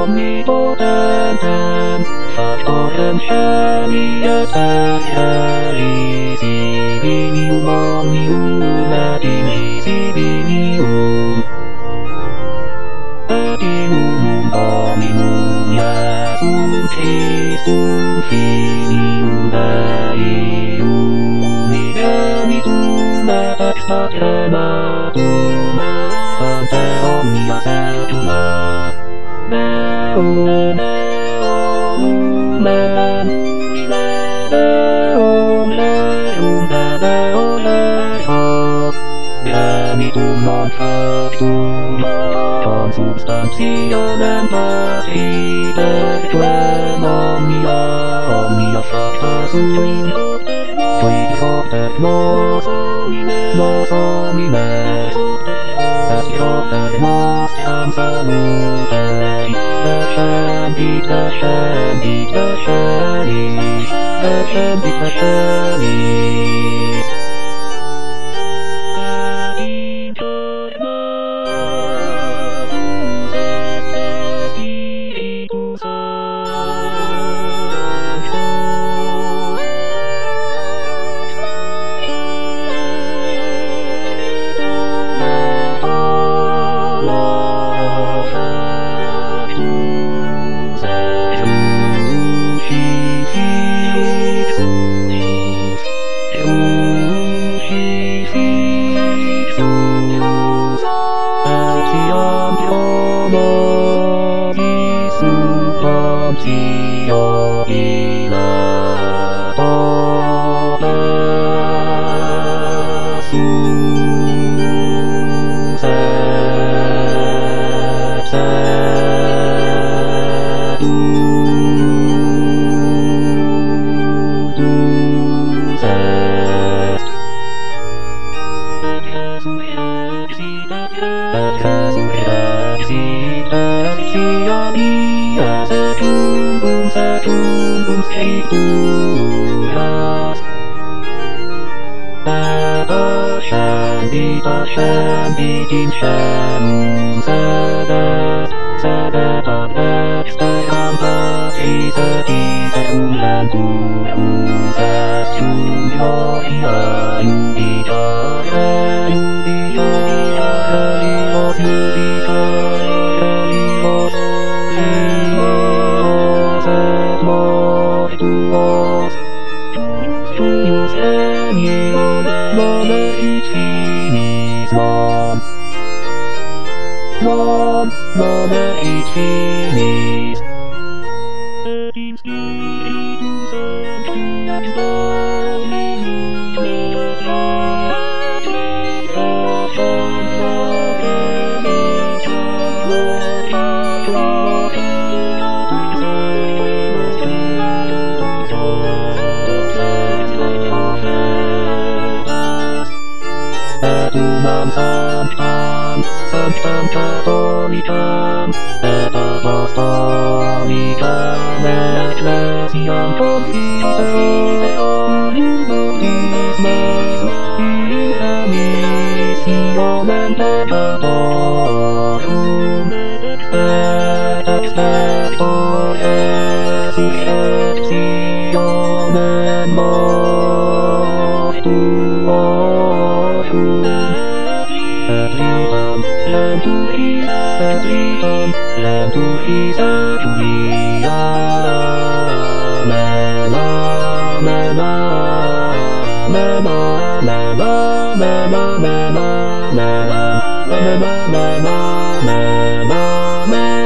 omnipotentem, factorem Risibinium omnium et in risibinium et in unum Dominum Iesum Christum Filium Dei unigenitum et ex patrematum ante omnia saecula Deum Deum Genitum non factum consubstantianem Patri perquem omnia facta sunt quid propter nos homines et propter nostram salute descendit Ascendit in caelum sedet ad exterram Patris et iterum lenturus est gloria jubitare Deos et mortuos Julius Emil monet finis non et finis et in spiritus sanctus Dominus Sanctam Catholicam et Apostolicam Ecclesiam Confiteorum Baptismis in remissionem peccatorum et expector resurrectionem mortuorum Lenturis Julia mena